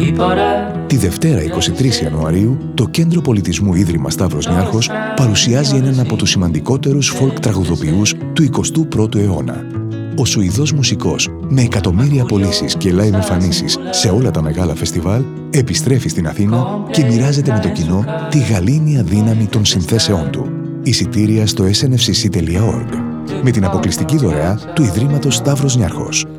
Τη Δευτέρα 23 Ιανουαρίου, το Κέντρο Πολιτισμού Ίδρυμα Σταύρος Νιάρχος παρουσιάζει έναν από τους σημαντικότερους folk τραγουδοποιούς του 21ου αιώνα. Ο Σουηδός μουσικός, με εκατομμύρια πωλήσεις και live εμφανίσεις σε όλα τα μεγάλα φεστιβάλ, επιστρέφει στην Αθήνα και μοιράζεται με το κοινό τη γαλήνια δύναμη των συνθέσεών του. Εισιτήρια στο snfcc.org με την αποκλειστική δωρεά του Ιδρύματος Σταύρος Νιάρχος.